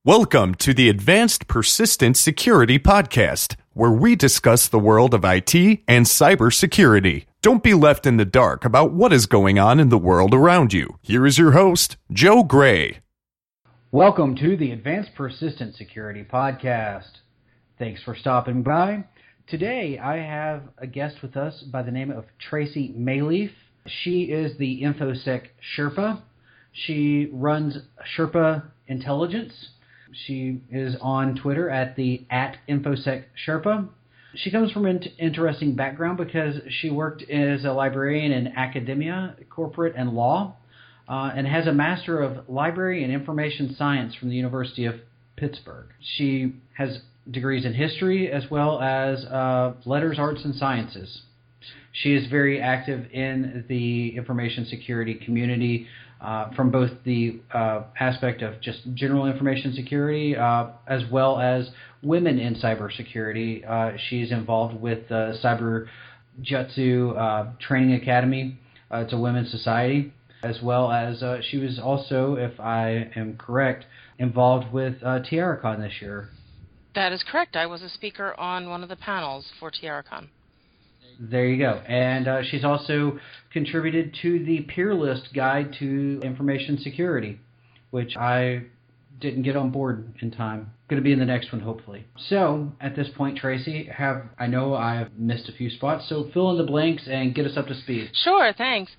Welcome to the Advanced Persistent Security Podcast, where we discuss the world of IT and cybersecurity. Don't be left in the dark about what is going on in the world around you. Here is your host, Joe Gray. Welcome to the Advanced Persistent Security Podcast. Thanks for stopping by. Today I have a guest with us by the name of Tracy Mayleaf. She is the InfoSec Sherpa. She runs Sherpa Intelligence. She is on Twitter at @InfoSec Sherpa. She comes from an interesting background because she worked as a librarian in academia, corporate, and law, and has a Master of Library and Information Science from the University of Pittsburgh. She has degrees in history as well as letters, arts, and sciences. She is very active in the information security community from both the aspect of just general information security as well as women in cybersecurity. She's involved with the Cyber Jutsu Training Academy. It's a women's society, as well as she was also, if I am correct, involved with TiaraCon this year. That is correct. I was a speaker on one of the panels for TiaraCon. There you go. And she's also contributed to the Peer List Guide to Information Security, which I didn't get on board in time. Going to be in the next one, hopefully. So, at this point, Tracy, I know I've missed a few spots, so fill in the blanks and get us up to speed. Sure, thanks.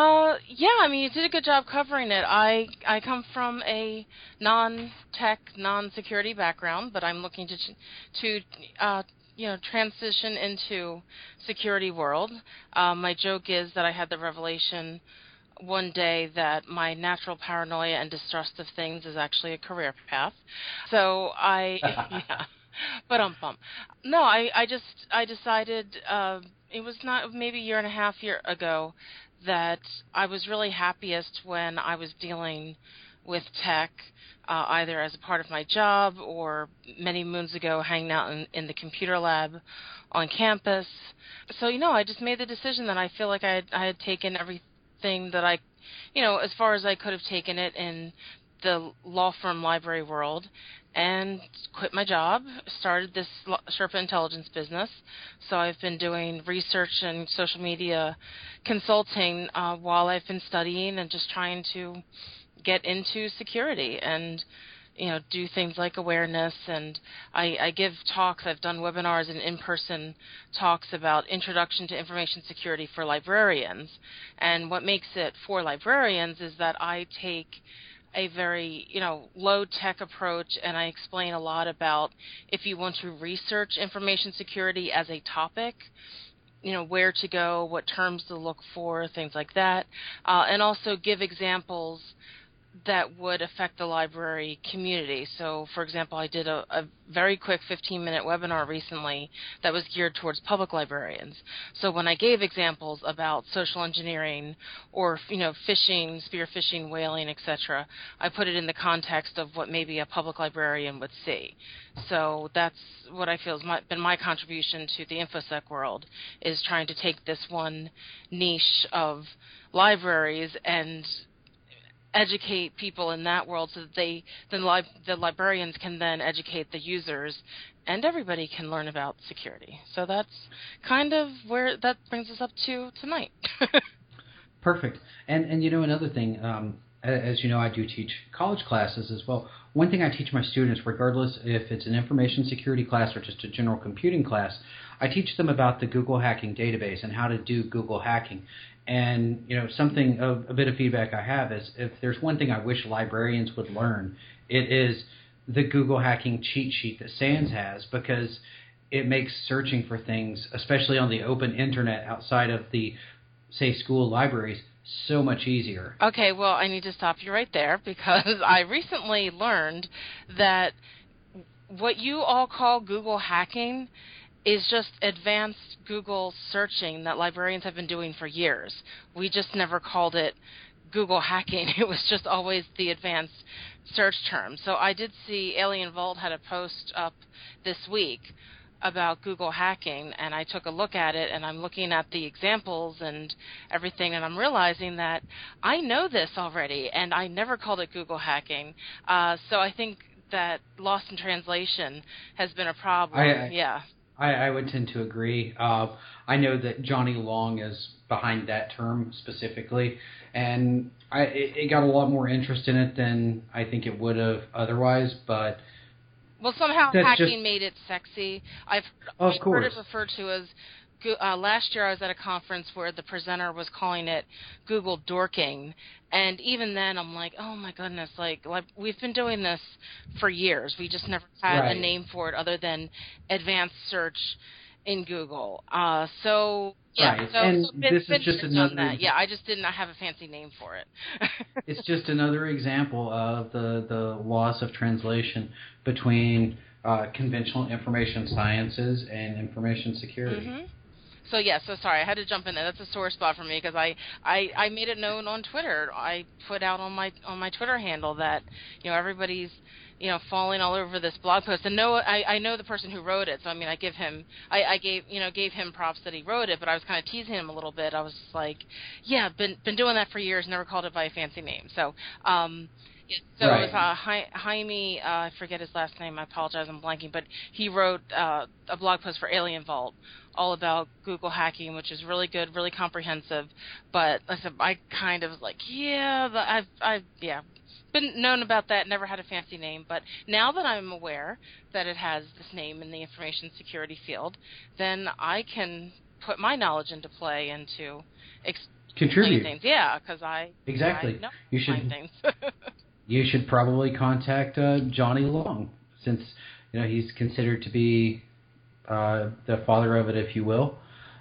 You did a good job covering it. I come from a non-tech, non-security background, but I'm looking to transition into security world. My joke is that I had the revelation one day that my natural paranoia and distrust of things is actually a career path. So I decided it was not maybe a year and a half ago that I was really happiest when I was dealing with tech, either as a part of my job or many moons ago hanging out in the computer lab on campus. So, I just made the decision that I feel like I had taken everything that I, as far as I could have taken it in the law firm library world, and quit my job, started this Sherpa Intelligence business. So I've been doing research and social media consulting while I've been studying and just trying to get into security and do things like awareness, and I give talks. I've done webinars and in-person talks about introduction to information security for librarians. And what makes it for librarians is that I take a very, low-tech approach, and I explain a lot about if you want to research information security as a topic, where to go, what terms to look for, things like that, and also give examples that would affect the library community. So, for example, I did a very quick 15-minute webinar recently that was geared towards public librarians. So when I gave examples about social engineering or, phishing, spear phishing, whaling, etc., I put it in the context of what maybe a public librarian would see. So that's what I feel has been my contribution to the InfoSec world, is trying to take this one niche of libraries and educate people in that world so that the librarians can then educate the users, and everybody can learn about security. So that's kind of where that brings us up to tonight. Perfect. And another thing, as you know, I do teach college classes as well. One thing I teach my students, regardless if it's an information security class or just a general computing class, I teach them about the Google Hacking Database and how to do Google hacking. And, a bit of feedback I have is, if there's one thing I wish librarians would learn, it is the Google hacking cheat sheet that SANS has, because it makes searching for things, especially on the open internet outside of the, say, school libraries, so much easier. Okay, well, I need to stop you right there, because I recently learned that what you all call Google hacking is just advanced Google searching that librarians have been doing for years. We just never called it Google hacking. It was just always the advanced search term. So I did see Alien Vault had a post up this week about Google hacking, and I took a look at it, and I'm looking at the examples and everything, and I'm realizing that I know this already, and I never called it Google hacking. So I think that lost in translation has been a problem. Yeah. I would tend to agree. I know that Johnny Long is behind that term specifically, and it got a lot more interest in it than I think it would have otherwise. But well, somehow hacking made it sexy. I've heard it referred to as. Last year I was at a conference where the presenter was calling it Google dorking, and even then I'm like, oh my goodness, like we've been doing this for years. We just never had a name for it other than advanced search in Google. So this is just another. Yeah, I just did not have a fancy name for it. It's just another example of the loss of translation between conventional information sciences and information security. Mm-hmm. So sorry, I had to jump in there. That's a sore spot for me because I made it known on Twitter. I put out on my Twitter handle that everybody's falling all over this blog post. And I know the person who wrote it, so I mean I gave him props that he wrote it, but I was kind of teasing him a little bit. I was just like, yeah, been doing that for years, never called it by a fancy name. So it was Jaime, I forget his last name, I apologize, I'm blanking, but he wrote a blog post for Alien Vault all about Google hacking, which is really good, really comprehensive. But like I said, I kind of was like, I've been known about that, never had a fancy name. But now that I'm aware that it has this name in the information security field, then I can put my knowledge into play and to contribute things. Yeah, because I know things. You should probably contact Johnny Long, since he's considered to be the father of it, if you will.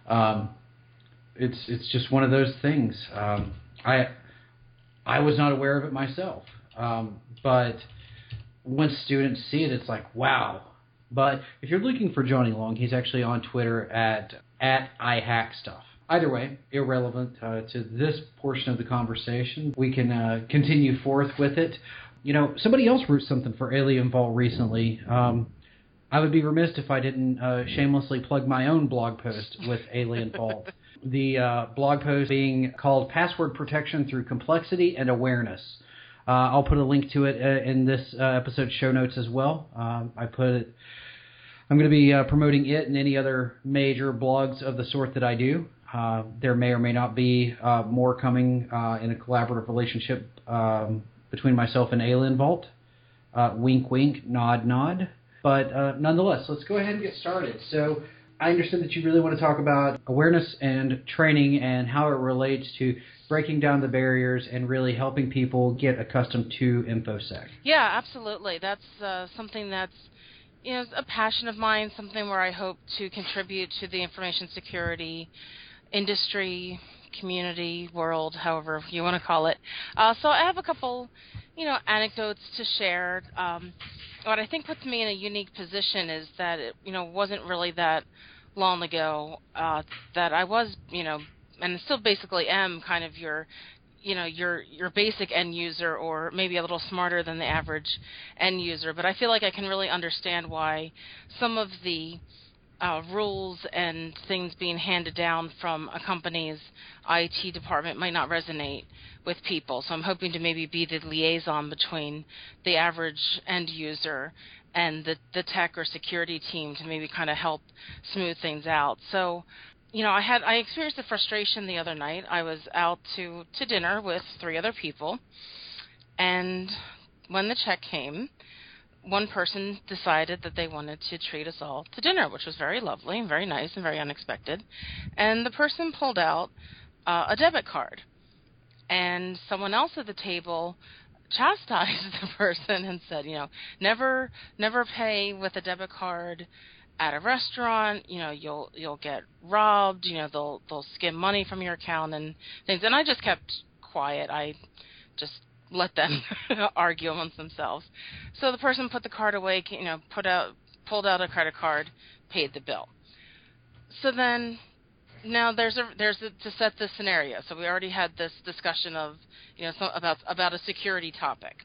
It's just one of those things. I was not aware of it myself, but once students see it, it's like, wow. But if you're looking for Johnny Long, he's actually on Twitter at iHackStuff. Either way, irrelevant to this portion of the conversation. We can continue forth with it. Somebody else wrote something for Alien Vault recently. I would be remiss if I didn't shamelessly plug my own blog post with Alien Vault. The blog post being called Password Protection Through Complexity and Awareness. I'll put a link to it in this episode's show notes as well. I'm going to be promoting it and any other major blogs of the sort that I do. There may or may not be more coming in a collaborative relationship between myself and Alien Vault. Wink, wink, nod, nod. But nonetheless, let's go ahead and get started. So I understand that you really want to talk about awareness and training and how it relates to breaking down the barriers and really helping people get accustomed to InfoSec. Yeah, absolutely. That's something that's a passion of mine, something where I hope to contribute to the information security industry, community, world, however you want to call it. So I have a couple, anecdotes to share. What I think puts me in a unique position is that it, wasn't really that long ago that I was, and still basically am kind of your basic end user, or maybe a little smarter than the average end user. But I feel like I can really understand why some of the rules and things being handed down from a company's IT department might not resonate with people. So I'm hoping to maybe be the liaison between the average end user and the tech or security team to maybe kind of help smooth things out. So, I experienced the frustration the other night. I was out to dinner with 3 other people, and when the check came, one person decided that they wanted to treat us all to dinner, which was very lovely and very nice and very unexpected. And the person pulled out a debit card. And someone else at the table chastised the person and said, never pay with a debit card at a restaurant. You'll get robbed. They'll skim money from your account and things. And I just kept quiet. I just let them argue amongst themselves. So the person put the card away, pulled out a credit card, paid the bill. So then, now there's to set the scenario. So we already had this discussion of, about a security topic.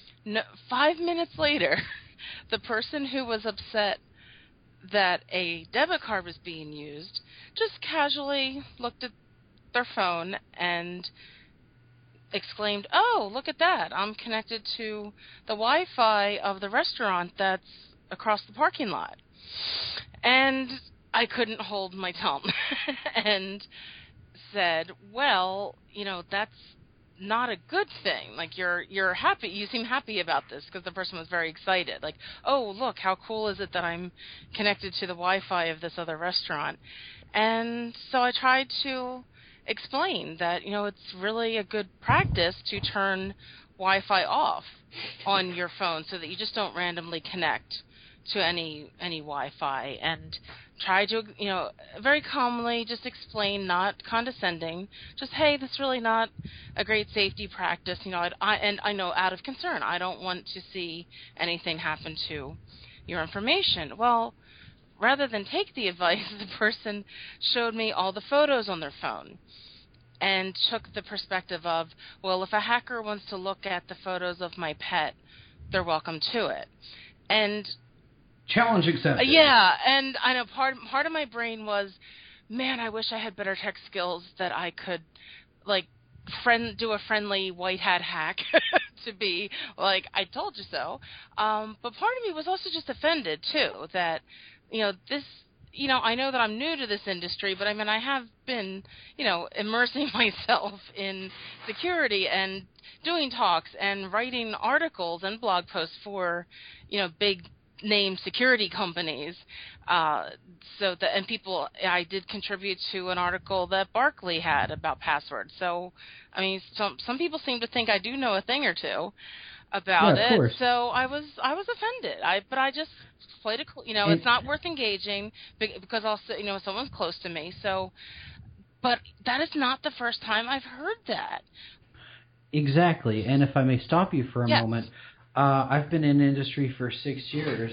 5 minutes later, the person who was upset that a debit card was being used just casually looked at their phone and exclaimed, "Oh, look at that. I'm connected to the Wi-Fi of the restaurant that's across the parking lot." And I couldn't hold my tongue and said, "Well, that's not a good thing. Like, you're happy. You seem happy about this," because the person was very excited. Like, "Oh, look, how cool is it that I'm connected to the Wi-Fi of this other restaurant?" And so I tried to explain that, it's really a good practice to turn Wi-Fi off on your phone so that you just don't randomly connect to any Wi-Fi, and try to, very calmly just explain, not condescending, just, "Hey, this is really not a great safety practice, I know out of concern, I don't want to see anything happen to your information." Well, rather than take the advice, the person showed me all the photos on their phone and took the perspective of, well, if a hacker wants to look at the photos of my pet, they're welcome to it. And challenge accepted. Yeah, and I know part of my brain was, man, I wish I had better tech skills that I could, like, do a friendly white hat hack to be like, "I told you so." But part of me was also just offended too that, this, I know that I'm new to this industry, but I mean, I have been, immersing myself in security and doing talks and writing articles and blog posts for, big name security companies. I did contribute to an article that Barkley had about passwords. So, I mean, some people seem to think I do know a thing or two about it. Course. So I was offended. But I just played it's not worth engaging because also, someone's close to me. So, but that is not the first time I've heard that. Exactly. And if I may stop you for a Yes. moment, I've been in industry for 6 years.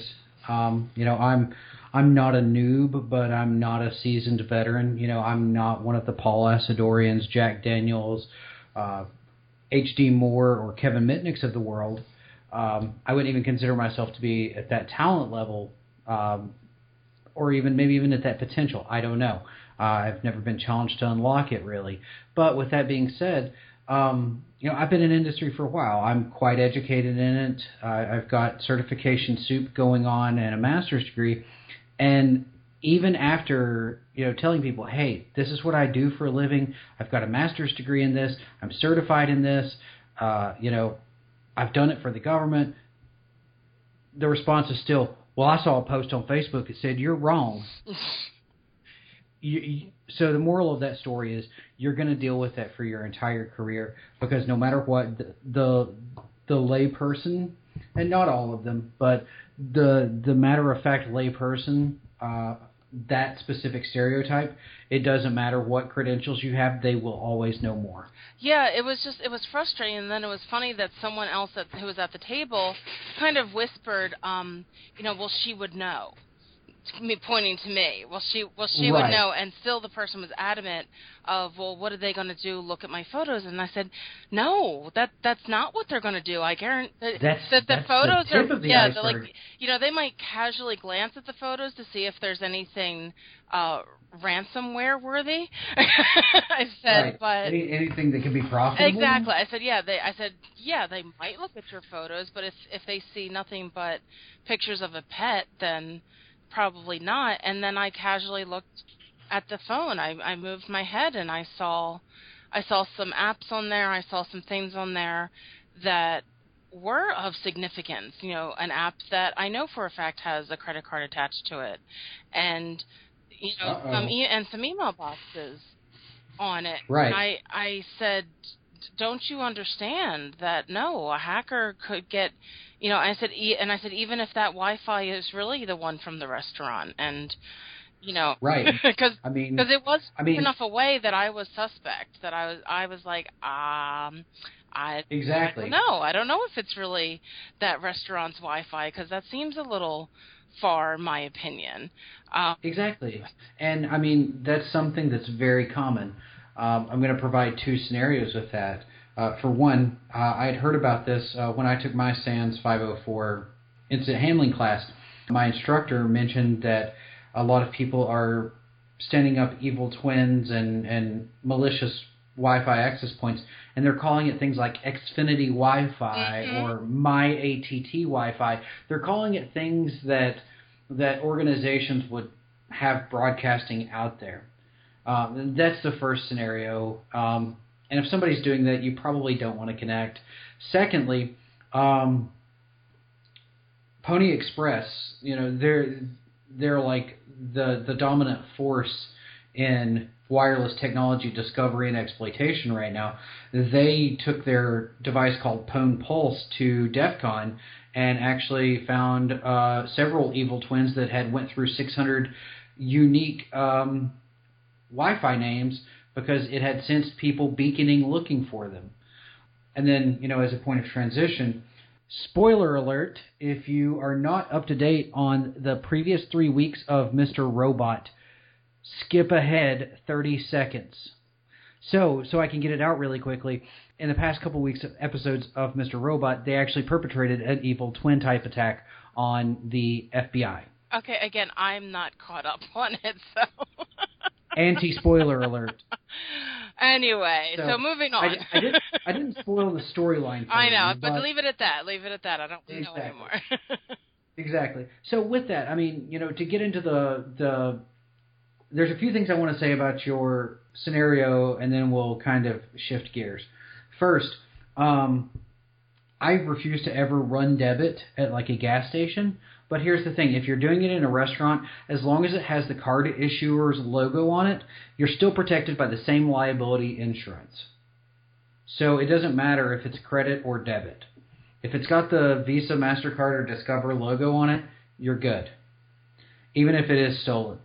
I'm not a noob, but I'm not a seasoned veteran. I'm not one of the Paul Asadorians, Jack Daniels, H.D. Moore, or Kevin Mitnick's of the world. I wouldn't even consider myself to be at that talent level, or maybe even at that potential. I don't know. I've never been challenged to unlock it, really. But with that being said, I've been in industry for a while. I'm quite educated in it. I've got certification soup going on and a master's degree. And even after, telling people, "Hey, this is what I do for a living. I've got a master's degree in this. I'm certified in this. I've done it for the government." The response is still, "Well, I saw a post on Facebook that said you're wrong." So the moral of that story is you're going to deal with that for your entire career, because no matter what, the lay person, and not all of them, but the matter-of-fact lay person, that specific stereotype, it doesn't matter what credentials you have, they will always know more. Yeah, it was frustrating, and then it was funny that someone else who was at the table kind of whispered, well, she would know. Me pointing to me. Well, she Right. would know, and still the person was adamant of, well, what are they going to do? Look at my photos? And I said, no, that's not what they're going to do. I guarantee that's the photos the tip of the they're iceberg. like, they might casually glance at the photos to see if there's anything ransomware worthy. I said, right. but anything that can be profitable. Exactly. I said, they might look at your photos, but if they see nothing but pictures of a pet, then probably not. And then I casually looked at the phone. I moved my head and I saw some apps on there. I saw some things on there that were of significance. An app that I know for a fact has a credit card attached to it, and some email boxes on it. Right. And I said, don't you understand that no, a hacker could get, I said even if that Wi-Fi is really the one from the restaurant, and right, because it was enough away that I was suspect, that I was like, exactly. I don't know if it's really that restaurant's Wi-Fi, because that seems a little far, in my opinion. Exactly, and that's something that's very common. I'm going to provide two scenarios with that. For one, I had heard about this when I took my SANS 504 incident handling class. My instructor mentioned that a lot of people are standing up evil twins and malicious Wi-Fi access points, and they're calling it things like Xfinity Wi-Fi or My ATT Wi-Fi. They're calling it things that organizations would have broadcasting out there. That's the first scenario. And if somebody's doing that, you probably don't want to connect. Secondly, Pony Express, they're like the dominant force in wireless technology discovery and exploitation right now. They took their device called Pwn Pulse to DEF CON and actually found several evil twins that had went through 600 unique Wi-Fi names because it had sensed people beaconing looking for them. And then, as a point of transition, spoiler alert, if you are not up to date on the previous 3 weeks of Mr. Robot, skip ahead 30 seconds. So I can get it out really quickly. In the past couple weeks of episodes of Mr. Robot, they actually perpetrated an evil twin type attack on the FBI. Okay, again, I'm not caught up on it, so... Anti-spoiler alert. Anyway, so moving on. I didn't spoil the storyline for I know, you, but leave it at that. Leave it at that. I don't know anymore. Exactly. So with that, to get into the there's a few things I want to say about your scenario, and then we'll kind of shift gears. First, I refuse to ever run debit at like a gas station. But here's the thing. If you're doing it in a restaurant, as long as it has the card issuer's logo on it, you're still protected by the same liability insurance. So it doesn't matter if it's credit or debit. If it's got the Visa, MasterCard, or Discover logo on it, you're good. Even if it is stolen.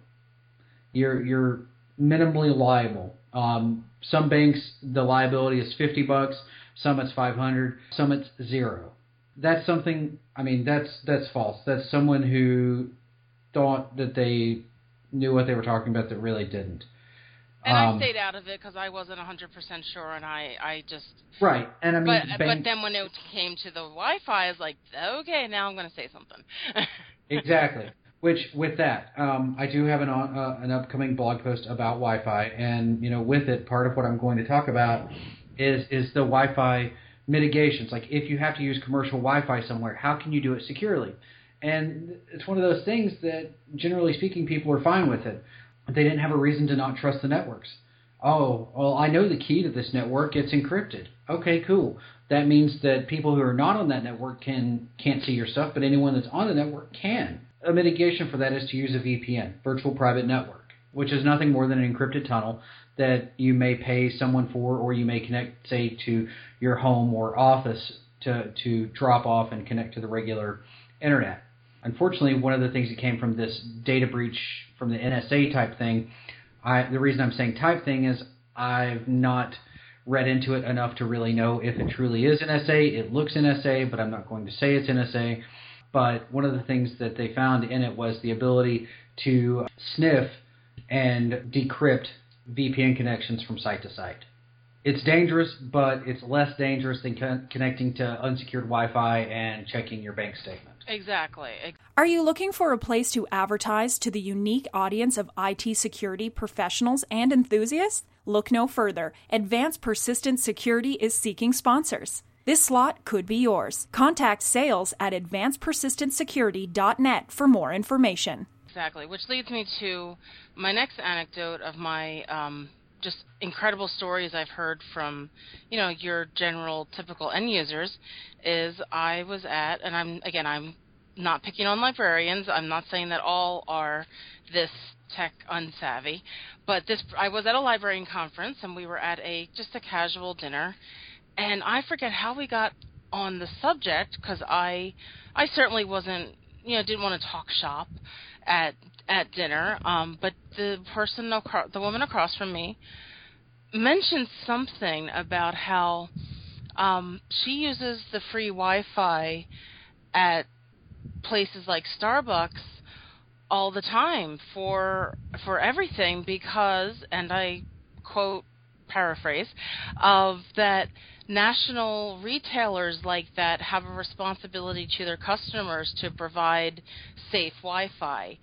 You're minimally liable. Some banks, the liability is $50. Some it's $500. Some it's $0. That's something, that's false. That's someone who thought that they knew what they were talking about that really didn't. And I stayed out of it because I wasn't 100% sure, and I just... Right, and but then when it came to the Wi-Fi, I was like, okay, now I'm going to say something. Exactly. Which, with that, I do have an upcoming blog post about Wi-Fi, and, with it, part of what I'm going to talk about is the Wi-Fi mitigations. Like, if you have to use commercial Wi-Fi somewhere, how can you do it securely? And it's one of those things that, generally speaking, people are fine with it. They didn't have a reason to not trust the networks. Oh, well, I know the key to this network. It's encrypted. Okay, cool. That means that people who are not on that network can't see your stuff, but anyone that's on the network can. A mitigation for that is to use a VPN, virtual private network, which is nothing more than an encrypted tunnel that you may pay someone for, or you may connect, say, to your home or office to drop off and connect to the regular internet. Unfortunately, one of the things that came from this data breach from the NSA type thing, the reason I'm saying type thing is I've not read into it enough to really know if it truly is NSA. It looks NSA, but I'm not going to say it's NSA. But one of the things that they found in it was the ability to sniff and decrypt VPN connections from site to site. It's dangerous, but it's less dangerous than connecting to unsecured Wi-Fi and checking your bank statement. Exactly. Are you looking for a place to advertise to the unique audience of IT security professionals and enthusiasts? Look no further. Advanced Persistent Security is seeking sponsors. This slot could be yours. Contact sales at advancedpersistentsecurity.net for more information. Exactly, which leads me to my next anecdote of my just incredible stories I've heard from, your general typical end users, is I was at, and I'm not picking on librarians. I'm not saying that all are this tech unsavvy, but I was at a librarian conference, and we were at just a casual dinner, and I forget how we got on the subject, because I certainly wasn't, didn't want to talk shop at dinner, but the woman across from me mentioned something about how she uses the free Wi-Fi at places like Starbucks all the time for everything because, and I quote, paraphrase, of that national retailers like that have a responsibility to their customers to provide safe Wi-Fi.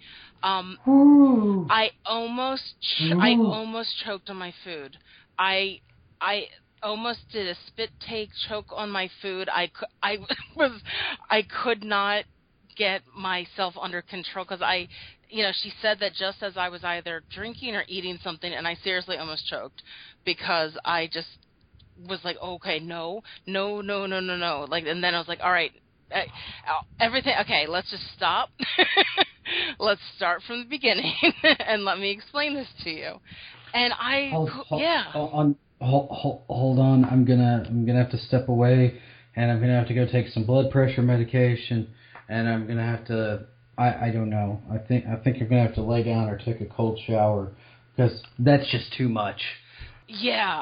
I almost choked on my food. I I almost did a spit take choke on my food. I could not get myself under control because she said that just as I was either drinking or eating something, and I seriously almost choked because I just was like, okay, no. Like, and then I was like, all right, everything. Okay, let's just stop. Let's start from the beginning and let me explain this to you. And Hold on. I'm gonna have to step away, and I'm gonna have to go take some blood pressure medication, and I'm gonna have to. I don't know. I think you're gonna have to lay down or take a cold shower because that's just too much. Yeah,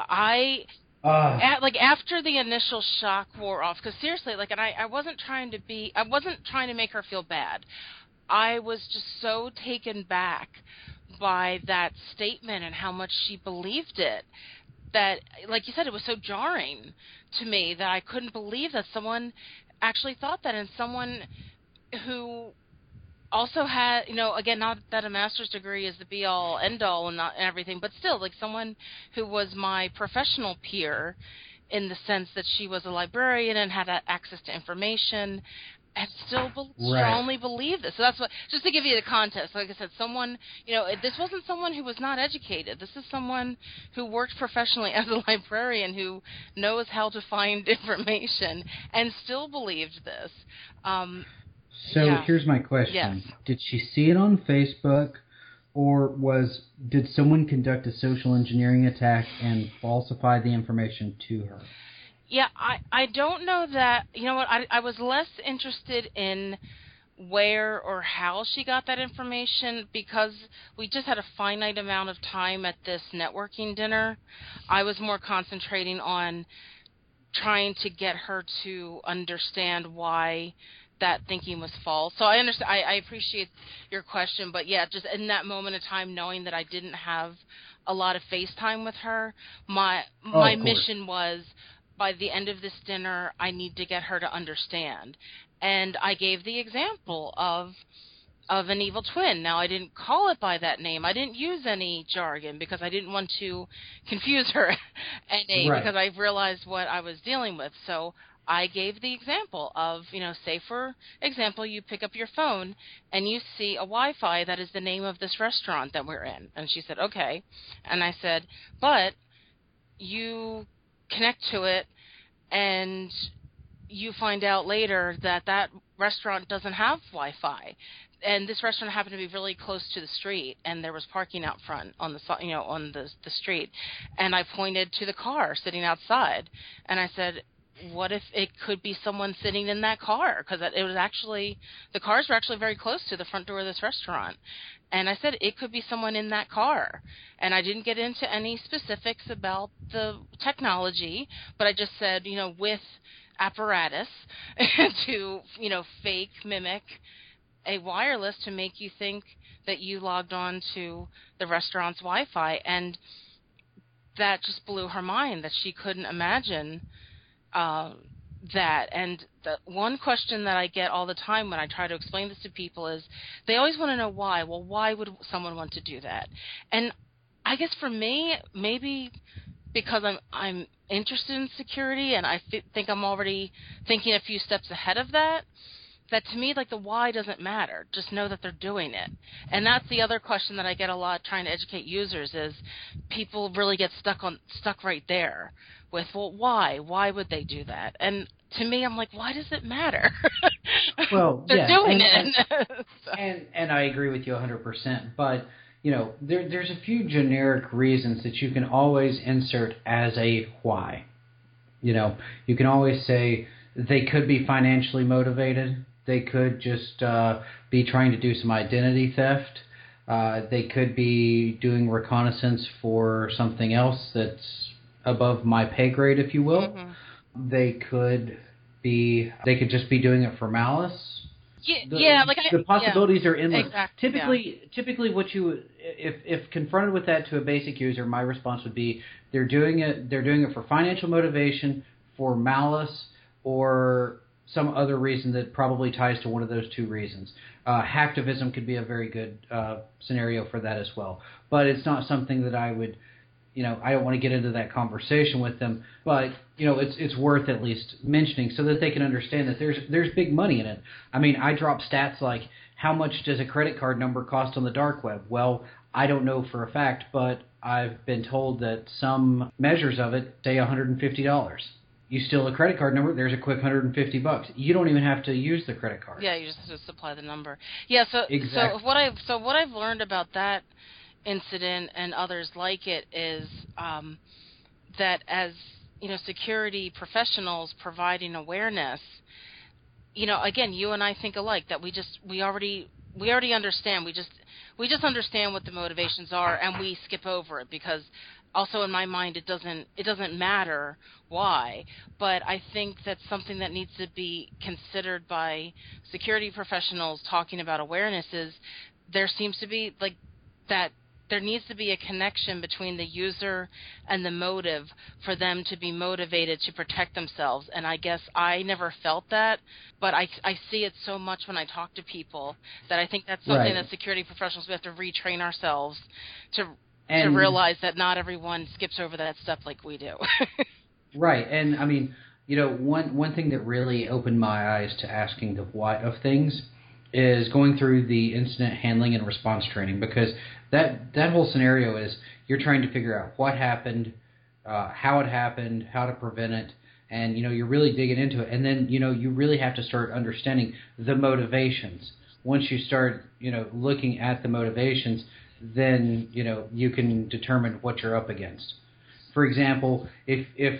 after the initial shock wore off, because seriously, like, and I wasn't trying to make her feel bad. I was just so taken back by that statement and how much she believed it that, like you said, it was so jarring to me that I couldn't believe that someone actually thought that, and someone who also had, again, not that a master's degree is the be-all, end-all and everything, but still, like, someone who was my professional peer in the sense that she was a librarian and had access to information, and still strongly believe this. So that's what, just to give you the context, like I said, someone, this wasn't someone who was not educated. This is someone who worked professionally as a librarian who knows how to find information and still believed this. Here's my question. Yes. Did she see it on Facebook, or did someone conduct a social engineering attack and falsify the information to her? Yeah, I don't know that. You know what? I was less interested in where or how she got that information because we just had a finite amount of time at this networking dinner. I was more concentrating on trying to get her to understand why that thinking was false. So I understand. I appreciate your question, but yeah, just in that moment of time, knowing that I didn't have a lot of FaceTime with her, my mission was, by the end of this dinner, I need to get her to understand. And I gave the example of an evil twin. Now, I didn't call it by that name. I didn't use any jargon because I didn't want to confuse her because I realized what I was dealing with. So I gave the example of, say, for example, you pick up your phone and you see a Wi-Fi that is the name of this restaurant that we're in. And she said, okay. And I said, but you connect to it and you find out later that restaurant doesn't have Wi-Fi, and this restaurant happened to be really close to the street, and there was parking out front on the the street, and I pointed to the car sitting outside, and I said, what if it could be someone sitting in that car? Because the cars were actually very close to the front door of this restaurant. And I said, it could be someone in that car. And I didn't get into any specifics about the technology, but I just said, with apparatus to, fake, mimic a wireless to make you think that you logged on to the restaurant's Wi-Fi. And that just blew her mind that she couldn't imagine that. And the one question that I get all the time when I try to explain this to people is they always want to know why. Well, why would someone want to do that? And I guess for me, maybe because I'm interested in security and I think I'm already thinking a few steps ahead of that to me, like, the why doesn't matter. Just know that they're doing it. And that's the other question that I get a lot trying to educate users is people really get stuck right there with, well, why? Why would they do that? And to me, I'm like, why does it matter? Well, they're doing it. So. And I agree with you 100%. But, there's a few generic reasons that you can always insert as a why. You can always say they could be financially motivated. They could just be trying to do some identity theft. They could be doing reconnaissance for something else that's above my pay grade, if you will. Mm-hmm. They could just be doing it for malice. The possibilities are endless. Exactly. Typically, what you, if confronted with that to a basic user, my response would be they're doing it for financial motivation, for malice, or some other reason that probably ties to one of those two reasons. Hacktivism could be a very good scenario for that as well. But it's not something that I would, I don't want to get into that conversation with them, but it's worth at least mentioning so that they can understand that there's big money in it. I mean, I drop stats like how much does a credit card number cost on the dark web? Well, I don't know for a fact, but I've been told that some measures of it say $150. You steal a credit card number, there's a quick $150. You don't even have to use the credit card. Yeah, you just supply the number. Yeah, exactly. So what I've learned about that incident and others like it is that as security professionals providing awareness, again, you and I think alike, that we already understand. We just understand what the motivations are, and we skip over it because also in my mind it doesn't matter why. But I think that's something that needs to be considered by security professionals talking about awareness. Is there seems to be like that. There needs to be a connection between the user and the motive for them to be motivated to protect themselves. And I guess I never felt that, but I see it so much when I talk to people that I think that's something that security professionals, we have to retrain ourselves to realize that not everyone skips over that step like we do. Right. And I mean, one thing that really opened my eyes to asking the why of things is going through the incident handling and response training, because that whole scenario is you're trying to figure out what happened, how it happened, how to prevent it, and you're really digging into it. And then you really have to start understanding the motivations. Once you start looking at the motivations, then you can determine what you're up against. For example, if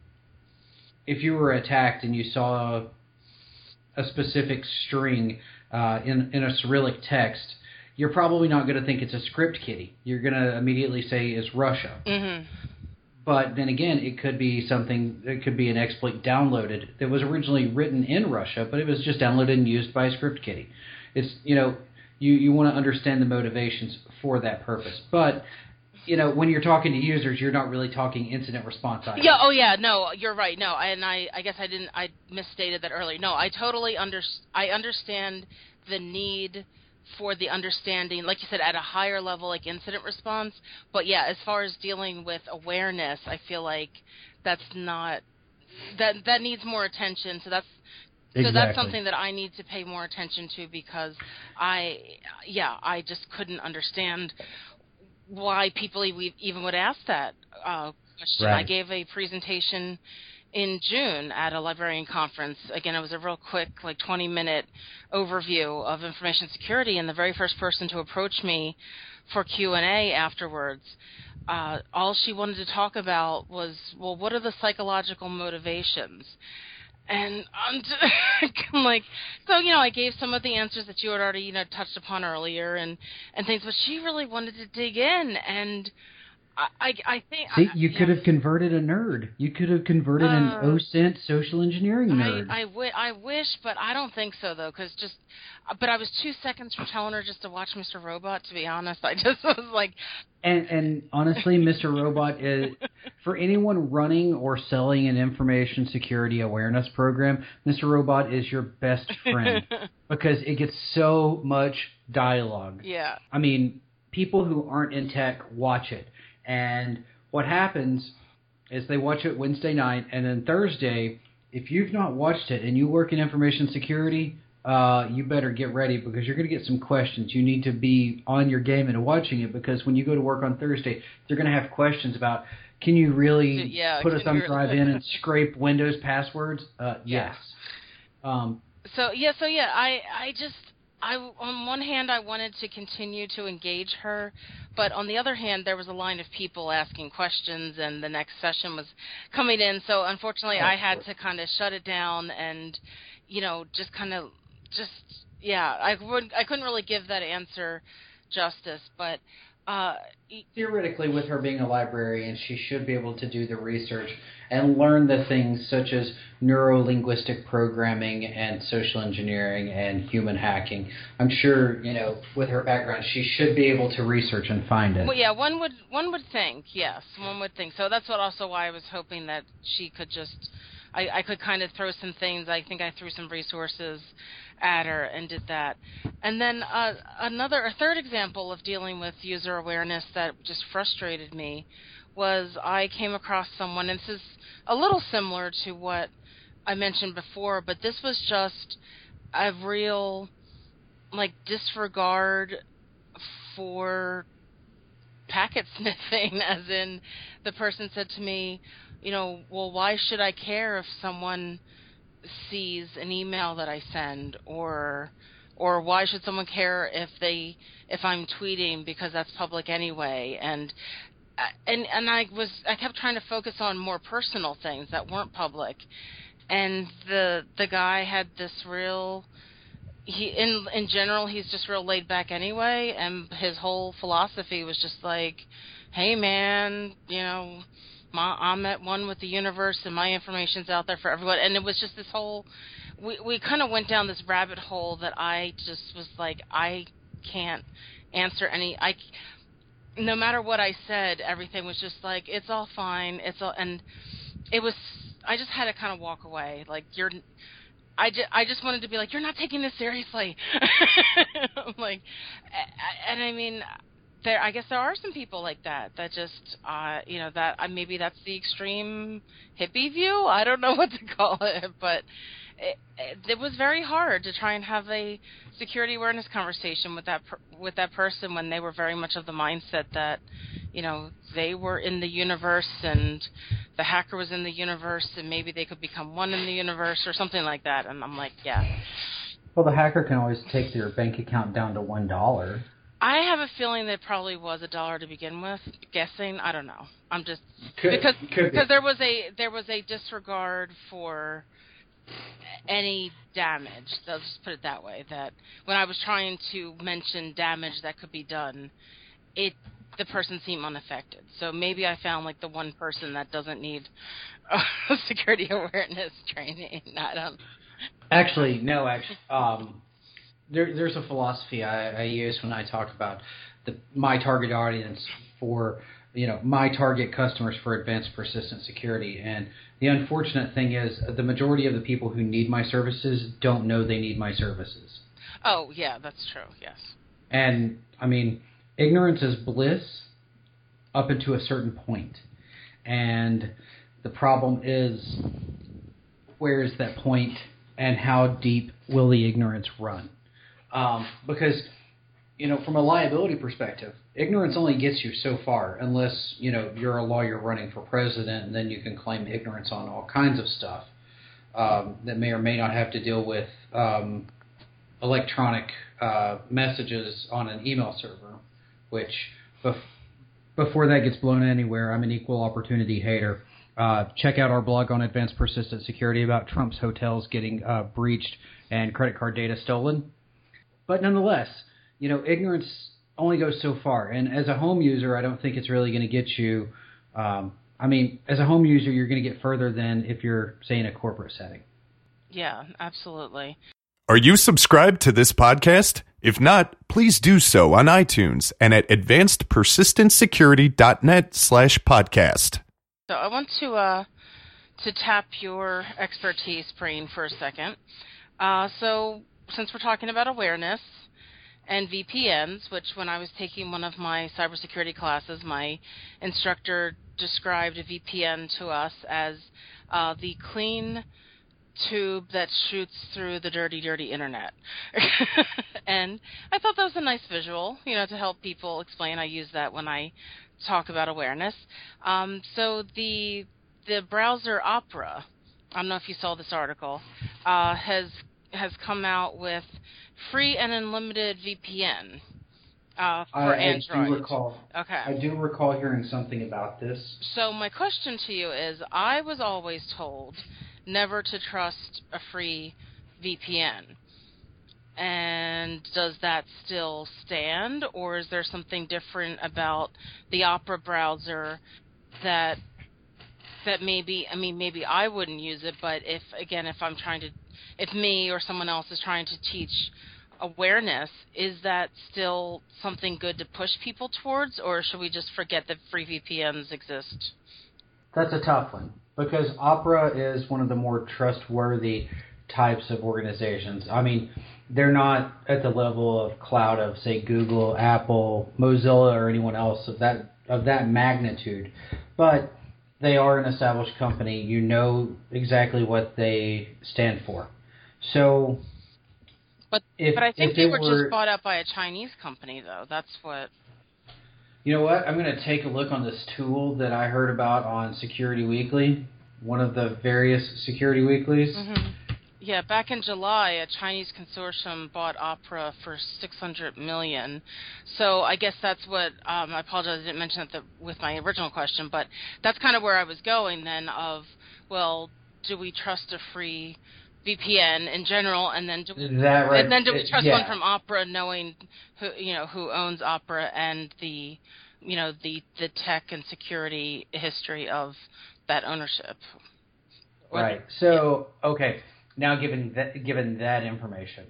you were attacked and you saw a specific string in a Cyrillic text, you're probably not going to think it's a script kiddie. You're going to immediately say it's Russia. Mm-hmm. But then again, it could be an exploit downloaded that was originally written in Russia, but it was just downloaded and used by a script kiddie. It's you want to understand the motivations for that purpose. But when you're talking to users, you're not really talking incident response either. Yeah. Oh, yeah. No, you're right. No, I guess I misstated that earlier. No, I totally understand the need for the understanding, like you said, at a higher level, like incident response. But yeah, as far as dealing with awareness, I feel like that's not that needs more attention. So that's something that I need to pay more attention to, because I just couldn't understand why people even would ask that question. Right. I gave a presentation in June at a librarian conference. Again, it was a real quick, 20-minute overview of information security, and the very first person to approach me for Q&A afterwards, all she wanted to talk about was, well, what are the psychological motivations? And I'm like, so, I gave some of the answers that you had already, touched upon earlier and things, but she really wanted to dig in, and I think... See, you could have converted a nerd. You could have converted an OSINT social engineering nerd. I wish, but I don't think so, though, but I was 2 seconds from telling her just to watch Mr. Robot, to be honest. I just was like... And honestly, Mr. Robot is... For anyone running or selling an information security awareness program, Mr. Robot is your best friend because it gets so much dialogue. Yeah. I mean, people who aren't in tech watch it. And what happens is they watch it Wednesday night, and then Thursday, if you've not watched it and you work in information security, you better get ready, because you're going to get some questions. You need to be on your game and watching it, because when you go to work on Thursday, they're going to have questions about, can you really put a thumb drive in and scrape Windows passwords? Yes. On one hand, I wanted to continue to engage her, but on the other hand, there was a line of people asking questions, and the next session was coming in. So unfortunately, I had to kind of shut it down, and I couldn't really give that answer justice. But theoretically, with her being a librarian, she should be able to do the research and learn the things such as neuro-linguistic programming and social engineering and human hacking. I'm sure, with her background, she should be able to research and find it. Well, yeah, one would think, yes, one would think. So that's why I was hoping that she could just, I could kind of throw some things. I think I threw some resources at her and did that. And then a third example of dealing with user awareness that just frustrated me was I came across someone, and this is a little similar to what I mentioned before, but this was just a real, disregard for packet sniffing, as in the person said to me, well, why should I care if someone sees an email that I send, or why should someone care if I'm tweeting, because that's public anyway? And I kept trying to focus on more personal things that weren't public, and the guy had this real, in general he's just real laid back anyway, and his whole philosophy was just like, hey man, I'm at one with the universe and my information's out there for everyone. And it was just this whole, we kind of went down this rabbit hole that I just was like, I can't answer no matter what I said, everything was just like, it's all fine, and it was, I just had to kind of walk away. Like, I just wanted to be like, you're not taking this seriously. I'm like, and I mean, I guess there are some people like that just, that maybe that's the extreme hippie view. I don't know what to call it, but it was very hard to try and have a security awareness conversation with that person when they were very much of the mindset that, they were in the universe and the hacker was in the universe and maybe they could become one in the universe or something like that. And I'm like, yeah. Well, the hacker can always take their bank account down to $1. I have a feeling that probably was $1 to begin with. Guessing, I don't know. I'm just because there was a disregard for any damage. I'll just put it that way. That when I was trying to mention damage that could be done, the person seemed unaffected. So maybe I found the one person that doesn't need security awareness training. I don't. Actually, no. There's a philosophy I use when I talk about my target audience for, my target customers for advanced persistent security. And the unfortunate thing is the majority of the people who need my services don't know they need my services. Oh, yeah, that's true, yes. And, I mean, ignorance is bliss up until a certain point. And the problem is, where is that point and how deep will the ignorance run? Because, from a liability perspective, ignorance only gets you so far unless, you're a lawyer running for president, and then you can claim ignorance on all kinds of stuff that may or may not have to deal with electronic messages on an email server, which before that gets blown anywhere, I'm an equal opportunity hater. Check out our blog on advanced persistent security about Trump's hotels getting breached and credit card data stolen. But nonetheless, ignorance only goes so far. And as a home user, I don't think it's really going to get you as a home user, you're going to get further than if you're, say, in a corporate setting. Yeah, absolutely. Are you subscribed to this podcast? If not, please do so on iTunes and at advancedpersistentsecurity.net/podcast. So I want to tap your expertise brain for a second. So since we're talking about awareness and VPNs, which when I was taking one of my cybersecurity classes, my instructor described a VPN to us as the clean tube that shoots through the dirty, dirty internet. And I thought that was a nice visual, to help people explain. I use that when I talk about awareness. So the browser Opera, I don't know if you saw this article, has come out with free and unlimited VPN for Android. I do recall hearing something about this. So my question to you is, I was always told never to trust a free VPN. And does that still stand, or is there something different about the Opera browser that maybe I wouldn't use it, but if me or someone else is trying to teach awareness, is that still something good to push people towards, or should we just forget that free VPNs exist? That's a tough one, because Opera is one of the more trustworthy types of organizations. I mean, they're not at the level of cloud of, say, Google, Apple, Mozilla, or anyone else. So of that magnitude, but they are an established company. You know exactly what they stand for. So, but I think they were just bought up by a Chinese company, though. That's what. You know what? I'm going to take a look on this tool that I heard about on Security Weekly, one of the various Security Weeklies. Mm-hmm. Yeah, back in July, a Chinese consortium bought Opera for $600 million. So I guess that's what I apologize I didn't mention that with my original question, but that's kind of where I was going then. Of well, do we trust a free VPN in general, and then do we trust one from Opera, knowing who owns Opera and the tech and security history of that ownership. Right. So okay. Now, given that information,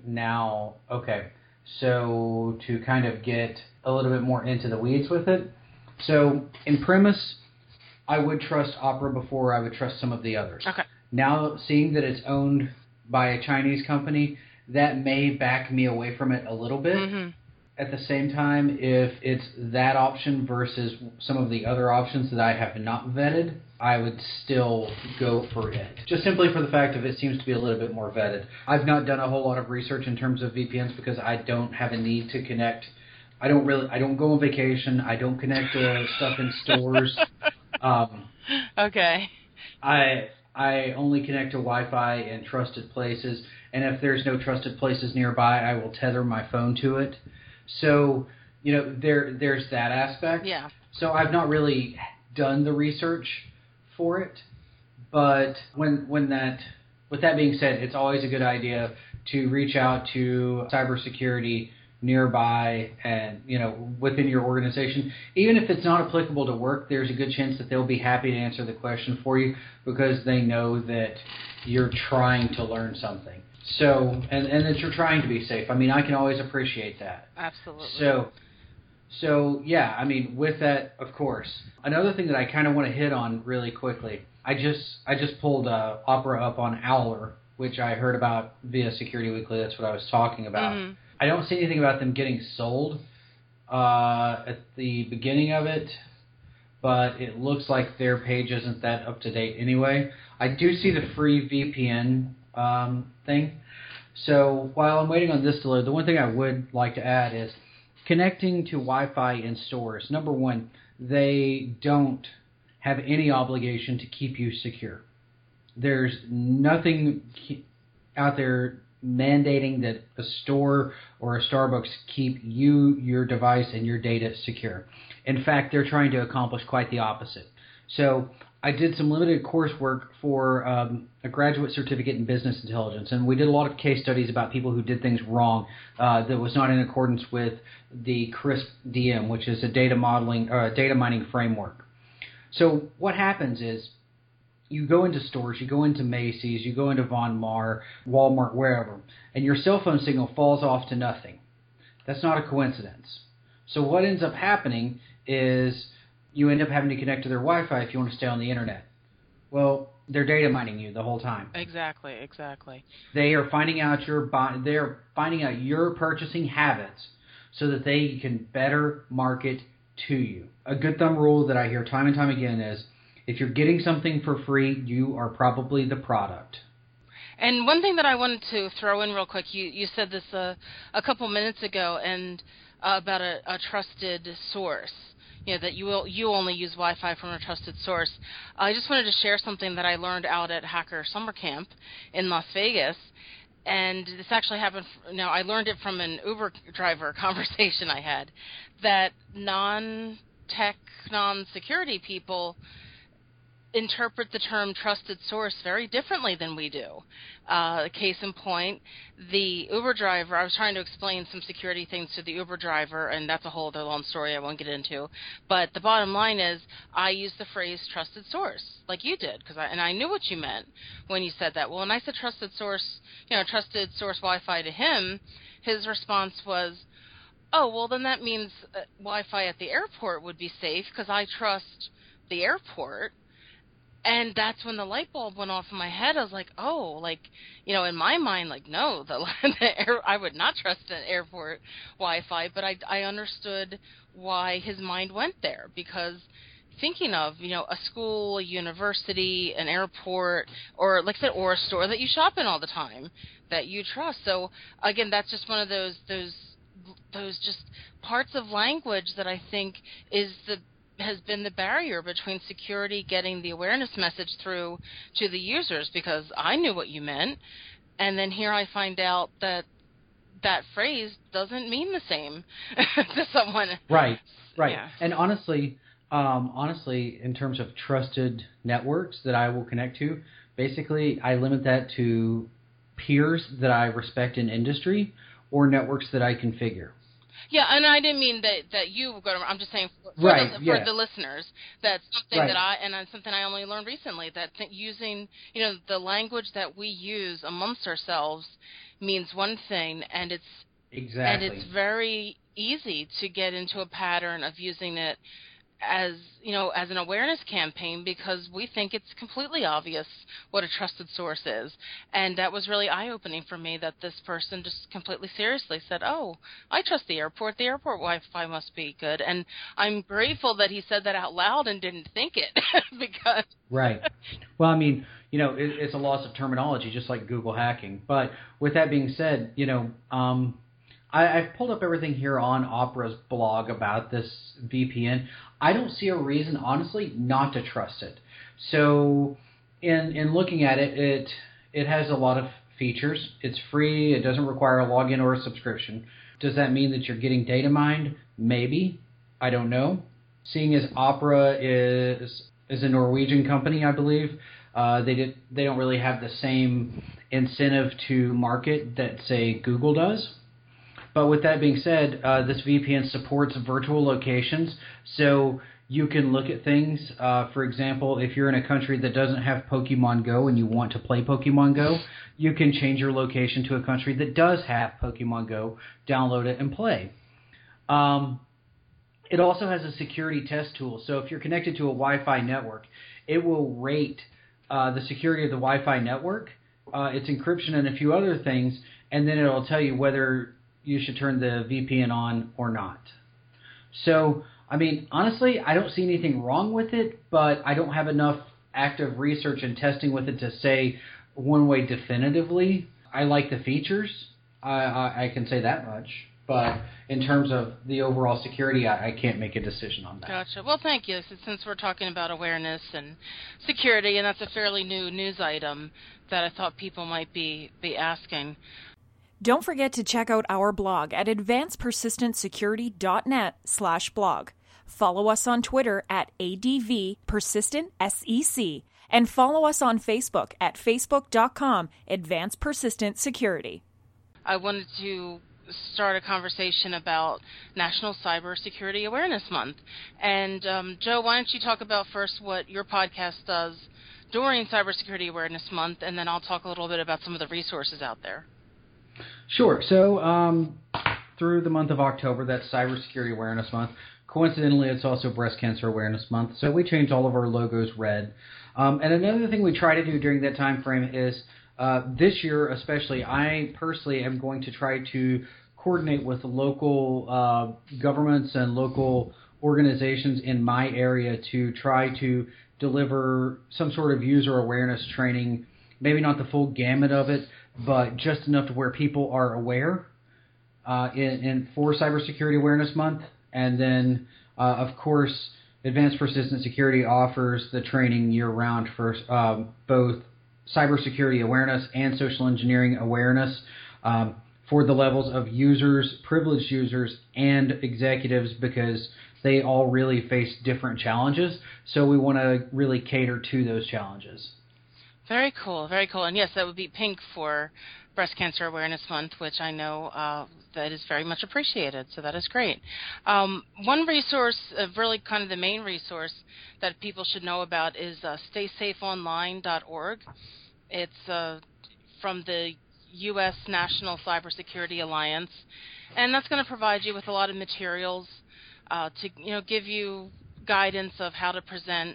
so to kind of get a little bit more into the weeds with it, so in premise, I would trust Opera before I would trust some of the others. Okay. Now, seeing that it's owned by a Chinese company, that may back me away from it a little bit. Mm-hmm. At the same time, if it's that option versus some of the other options that I have not vetted, I would still go for it. Just simply for the fact of it seems to be a little bit more vetted. I've not done a whole lot of research in terms of VPNs because I don't have a need to connect. I don't go on vacation. I don't connect stuff in stores. Okay. I only connect to Wi-Fi in trusted places, and if there's no trusted places nearby, I will tether my phone to it. So, there's that aspect. Yeah. So I've not really done the research for it, but with that being said, it's always a good idea to reach out to cybersecurity nearby and, within your organization. Even if it's not applicable to work, there's a good chance that they'll be happy to answer the question for you because they know that you're trying to learn something. So, and that you're trying to be safe. I mean, I can always appreciate that. Absolutely. So yeah, I mean, with that, of course. Another thing that I kind of want to hit on really quickly, I just pulled Opera up on Owler, which I heard about via Security Weekly. That's what I was talking about. Mm-hmm. I don't see anything about them getting sold at the beginning of it, but it looks like their page isn't that up to date anyway. I do see the free VPN thing. So while I'm waiting on this to load, the one thing I would like to add is connecting to Wi-Fi in stores. Number one, they don't have any obligation to keep you secure. There's nothing out there mandating that a store or a Starbucks keep you, your device, and your data secure. In fact, they're trying to accomplish quite the opposite. So I did some limited coursework for a graduate certificate in business intelligence, and we did a lot of case studies about people who did things wrong that was not in accordance with the CRISP DM, which is a data mining framework. So what happens is you go into stores, you go into Macy's, you go into Von Maur, Walmart, wherever, and your cell phone signal falls off to nothing. That's not a coincidence. So what ends up happening is you end up having to connect to their Wi-Fi if you want to stay on the internet. Well, they're data mining you the whole time. Exactly. They are finding out your purchasing habits so that they can better market to you. A good thumb rule that I hear time and time again is if you're getting something for free, you are probably the product. And one thing that I wanted to throw in real quick, you said this a couple minutes ago, and about a trusted source. That you only use Wi-Fi from a trusted source. I just wanted to share something that I learned out at Hacker Summer Camp in Las Vegas, and this actually happened. I learned it from an Uber driver conversation I had, that non-tech, non-security people interpret the term trusted source very differently than we do. Case in point, the Uber driver, I was trying to explain some security things to the Uber driver, and that's a whole other long story I won't get into. But the bottom line is I used the phrase trusted source, like you did, and I knew what you meant when you said that. Well, when I said trusted source Wi-Fi to him, his response was, oh, well, then that means Wi-Fi at the airport would be safe because I trust the airport. And that's when the light bulb went off in my head. I was like, oh, like, you know, in my mind, like, no, I would not trust an airport Wi-Fi, but I understood why his mind went there, because thinking of, you know, a school, a university, an airport, or like I said, or a store that you shop in all the time that you trust. So again, that's just one of those just parts of language that I think has been the barrier between security getting the awareness message through to the users, because I knew what you meant, and then here I find out that phrase doesn't mean the same to someone. Right. Yeah. And honestly, in terms of trusted networks that I will connect to, basically I limit that to peers that I respect in industry or networks that I configure. Yeah, and I didn't mean that you go to. I'm just saying for the listeners, that's something that something I only learned recently, that using, you know, the language that we use amongst ourselves means one thing, and it's very easy to get into a pattern of using it as, you know, as an awareness campaign, because we think it's completely obvious what a trusted source is. And that was really eye-opening for me, that this person just completely seriously said, oh, I trust the airport Wi-Fi must be good. And I'm grateful that he said that out loud and didn't think it. Because Right. Well, I mean, you know, it's a loss of terminology, just like Google hacking. But with that being said, you know, I've pulled up everything here on Opera's blog about this VPN. I don't see a reason, honestly, not to trust it. So in looking at it, it has a lot of features. It's free. It doesn't require a login or a subscription. Does that mean that you're getting data mined? Maybe. I don't know. Seeing as Opera is a Norwegian company, I believe, they don't really have the same incentive to market that, say, Google does. But with that being said, this VPN supports virtual locations, so you can look at things. For example, if you're in a country that doesn't have Pokemon Go and you want to play Pokemon Go, you can change your location to a country that does have Pokemon Go, download it, and play. It also has a security test tool, so if you're connected to a Wi-Fi network, it will rate the security of the Wi-Fi network, its encryption, and a few other things, and then it'll tell you whether you should turn the VPN on or not. So, I mean, honestly, I don't see anything wrong with it, but I don't have enough active research and testing with it to say one way definitively. I like the features. I can say that much. But in terms of the overall security, I can't make a decision on that. Gotcha. Well, thank you. Since we're talking about awareness and security, and that's a fairly new news item that I thought people might be asking. Don't forget to check out our blog at advancedpersistentsecurity.net/blog. Follow us on Twitter at ADVPersistentSEC, and follow us on Facebook at facebook.com/AdvancedPersistentSecurity. I wanted to start a conversation about National Cybersecurity Awareness Month. And Joe, why don't you talk about first what your podcast does during Cybersecurity Awareness Month, and then I'll talk a little bit about some of the resources out there. Sure. So through the month of October, that's Cybersecurity Awareness Month. Coincidentally, it's also Breast Cancer Awareness Month, so we changed all of our logos red. And another thing we try to do during that time frame is this year especially, I personally am going to try to coordinate with local governments and local organizations in my area to try to deliver some sort of user awareness training, maybe not the full gamut of it, but just enough to where people are aware for Cybersecurity Awareness Month. And then, of course, Advanced Persistent Security offers the training year-round for both cybersecurity awareness and social engineering awareness for the levels of users, privileged users, and executives, because they all really face different challenges. So we want to really cater to those challenges. Very cool, very cool. And yes, that would be pink for Breast Cancer Awareness Month, which I know that is very much appreciated, so that is great. One resource, really kind of the main resource that people should know about is staysafeonline.org. It's from the U.S. National Cybersecurity Alliance, and that's going to provide you with a lot of materials to give you guidance of how to present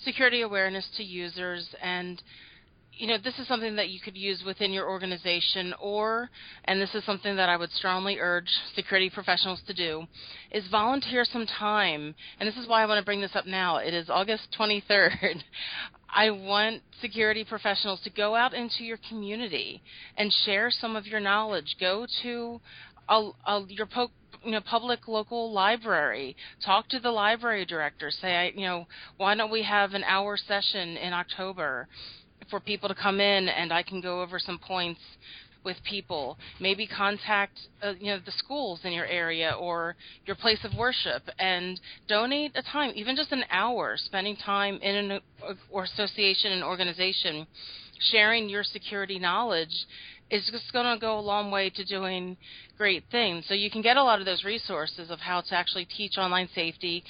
security awareness to users. And this is something that you could use within your organization, and this is something that I would strongly urge security professionals to do, is volunteer some time. And this is why I want to bring this up now. It is August 23rd. I want security professionals to go out into your community and share some of your knowledge. Go to your public local library. Talk to the library director. Say, why don't we have an hour session in October for people to come in, and I can go over some points with people. Maybe contact the schools in your area or your place of worship and donate a time, even just an hour, spending time in an association and organization, sharing your security knowledge is just going to go a long way to doing great things. So you can get a lot of those resources of how to actually teach online safety.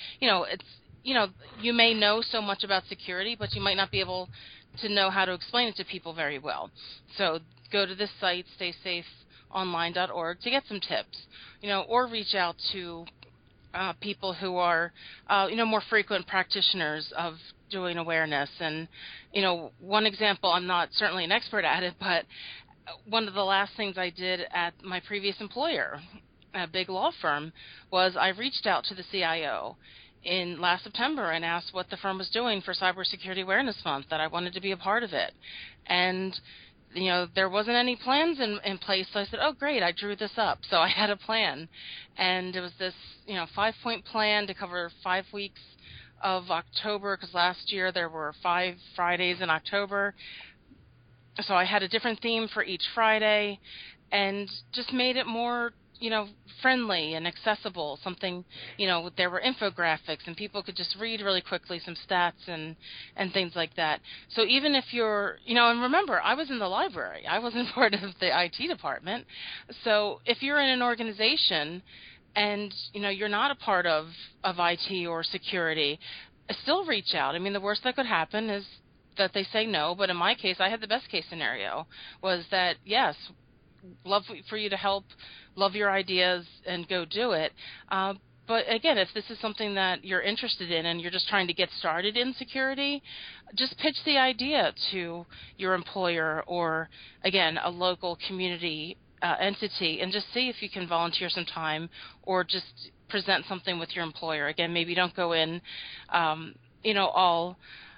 You may know so much about security, but you might not be able to know how to explain it to people very well. So go to this site, staysafeonline.org, to get some tips, or reach out to people who are, more frequent practitioners of doing awareness. And, one example, I'm not certainly an expert at it, but one of the last things I did at my previous employer, a big law firm, was I reached out to the CIO in last September and asked what the firm was doing for Cybersecurity Awareness Month, that I wanted to be a part of it. And, there wasn't any plans in place, so I said, oh, great, I drew this up. So I had a plan. And it was this, 5-point plan to cover 5 weeks of October, because last year there were 5 Fridays in October. So I had a different theme for each Friday and just made it more friendly and accessible, something, there were infographics and people could just read really quickly some stats and things like that. So even if you're, and remember, I was in the library. I wasn't part of the IT department. So if you're in an organization and, you're not a part of IT or security, still reach out. I mean, the worst that could happen is that they say no, but in my case, I had the best case scenario, was that, yes, love for you to help, love your ideas, and go do it. But again, if this is something that you're interested in and you're just trying to get started in security, just pitch the idea to your employer or, again, a local community entity, and just see if you can volunteer some time or just present something with your employer. Again, maybe don't go in, all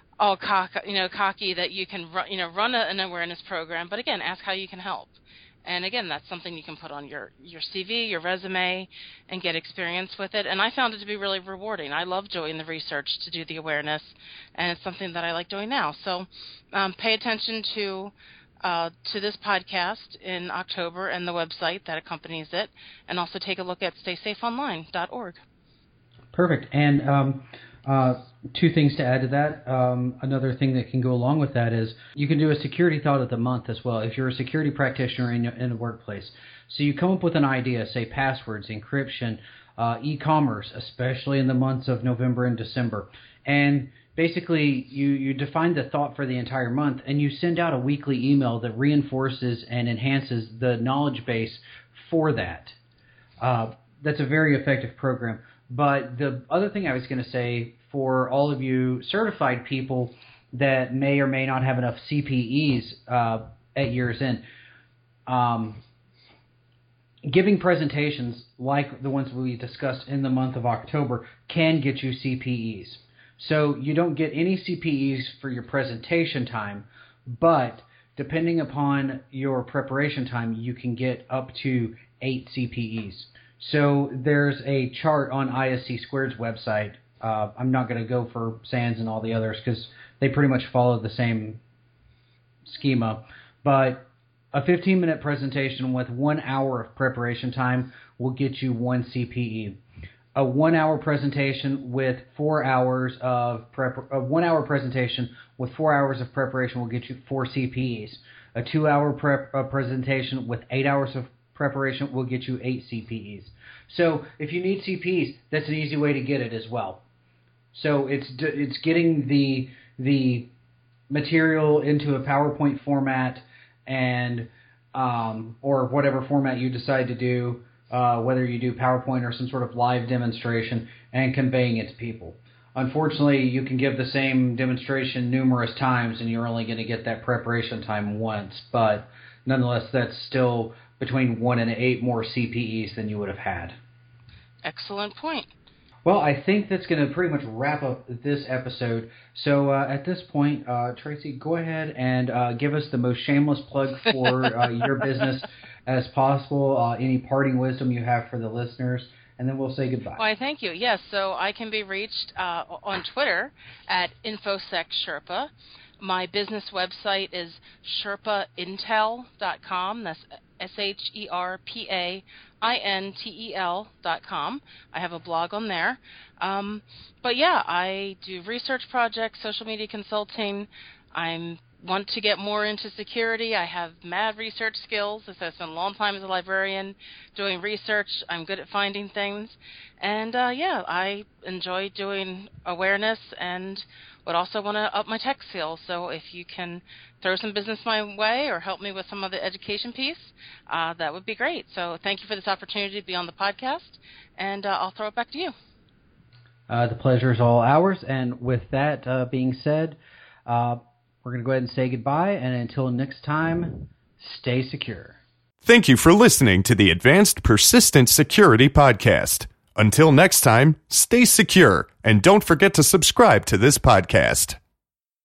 cocky that you can run an awareness program, but again, ask how you can help. And again, that's something you can put on your CV, your resume, and get experience with it. And I found it to be really rewarding. I love doing the research to do the awareness, and it's something that I like doing now. So pay attention to this podcast in October and the website that accompanies it, and also take a look at staysafeonline.org. Perfect. And 2 things to add to that. Another thing that can go along with that is you can do a security thought of the month as well if you're a security practitioner in a workplace. So you come up with an idea, say passwords, encryption, e-commerce, especially in the months of November and December. And basically you define the thought for the entire month, and you send out a weekly email that reinforces and enhances the knowledge base for that. That's a very effective program. But the other thing I was going to say, for all of you certified people that may or may not have enough CPEs at year's end, giving presentations like the ones we discussed in the month of October can get you CPEs. So you don't get any CPEs for your presentation time, but depending upon your preparation time, you can get up to 8 CPEs. So there's a chart on ISC Squared's website. I'm not going to go for SANS and all the others because they pretty much follow the same schema. But a 15-minute presentation with 1 hour of preparation time will get you 1 CPE. A 1 hour presentation with 4 hours of 1 hour presentation with 4 hours of preparation will get you 4 CPEs. A 2 hour presentation with 8 hours of preparation will get you 8 CPEs. So if you need CPEs, that's an easy way to get it as well. So it's getting the material into a PowerPoint format and or whatever format you decide to do, whether you do PowerPoint or some sort of live demonstration, and conveying it to people. unfortunately, you can give the same demonstration numerous times, and you're only going to get that preparation time once. But nonetheless, that's still between 1 and 8 more CPEs than you would have had. Excellent point. Well, I think that's going to pretty much wrap up this episode. So at this point, Tracy, go ahead and give us the most shameless plug for your business as possible, any parting wisdom you have for the listeners, and then we'll say goodbye. Why, thank you. Yes, so I can be reached on Twitter at InfoSecSherpa. My business website is SherpaIntel.com. That's SherpaIntel.com. I have a blog on there. But yeah, I do research projects, social media consulting. I want to get more into security. I have mad research skills. I spent a long time as a librarian doing research. I'm good at finding things. And yeah, I enjoy doing awareness and would also want to up my tech skills. So if you can throw some business my way or help me with some of the education piece, that would be great. So thank you for this opportunity to be on the podcast, and I'll throw it back to you. The pleasure is all ours. And with that being said, we're going to go ahead and say goodbye. And until next time, stay secure. Thank you for listening to the Advanced Persistent Security Podcast. Until next time, stay secure, and don't forget to subscribe to this podcast.